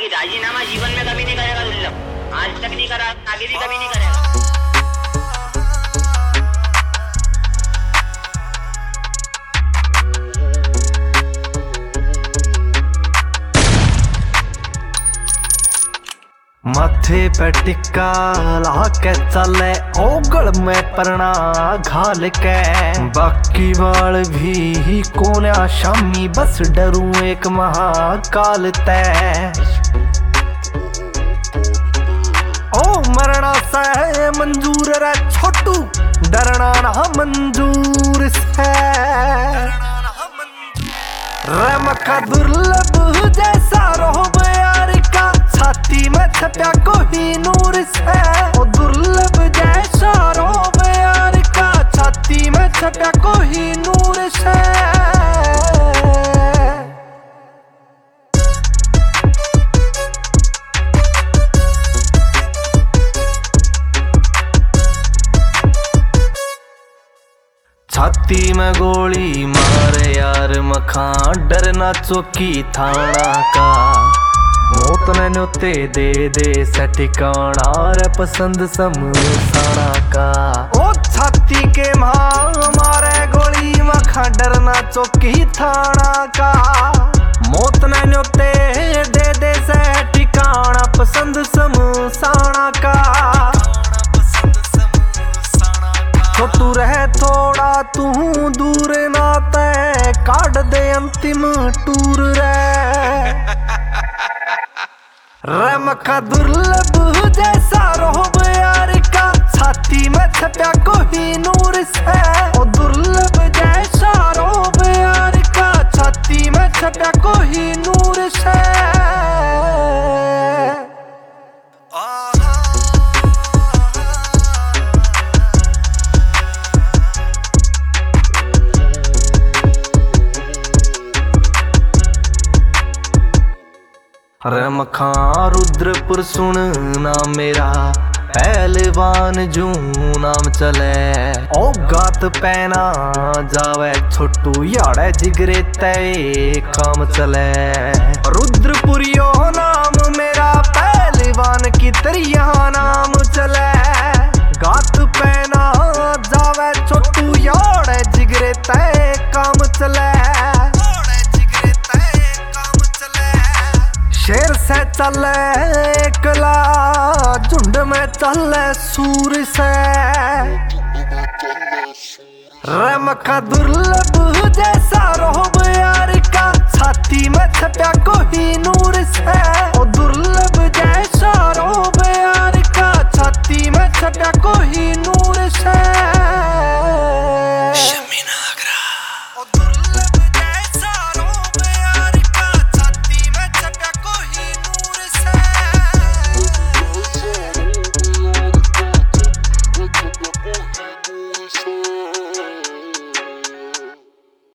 बाकी राजीनामा जीवन में कभी नहीं करेगा दुर्लभ, आज तक नहीं करा, आगे भी कभी नहीं करेगा। माथे पे टिक्का ला के चले ओगल में परना घाल के, बाकी बाल भी कोन्या शामी बस डरूं एक महाकाल तय। ओ मरना से मंजूर रे छोटू, डरना ना मंजूर से। रमका दुर्लभ जैसा रोब यार का, छाती में छपया कोहिनूर से। ओ दुर्लभ जैसा रोब यार का, छाती में छपया कोहिनूर से। छाती में गोली मारे यार मखा, डरना चौकी थाना का। मौत ने न्योते दे से ठिकाना रे पसंद समसाना का। ओ छाती के मारे गोली मखा, डरना चौकी थाना का। मौत ने न्योते दे से ठिकाना पसंद समसाना का। छोटू रहे थोड़ा तू दूर ना तय, काट दे अंतिम टूर रे। रमका दुर्लभ जैसा रोब यार का, छाती में छपया कोहिनूर से। ओ दुर्लभ जैसा रोब यार का, छाती में छपया कोहिनूर से। रमखा रुद्रपुर सुन नाम मेरा, पहलवान जू नाम चले। ओ गात पैना जावे छोटू, याड़े जिगरे तय काम चले। रुद्रपुरियो नाम मेरा, पहलवान की तरिया नाम चले। गात पैना जावे छोटू, याड़े जिगरे तय काम चले। शेर से चले एकला, झुंड में चले सूर से। रमका दुर्लभ जैसा रोब यार का, छाती में छपया कोहिनूर से।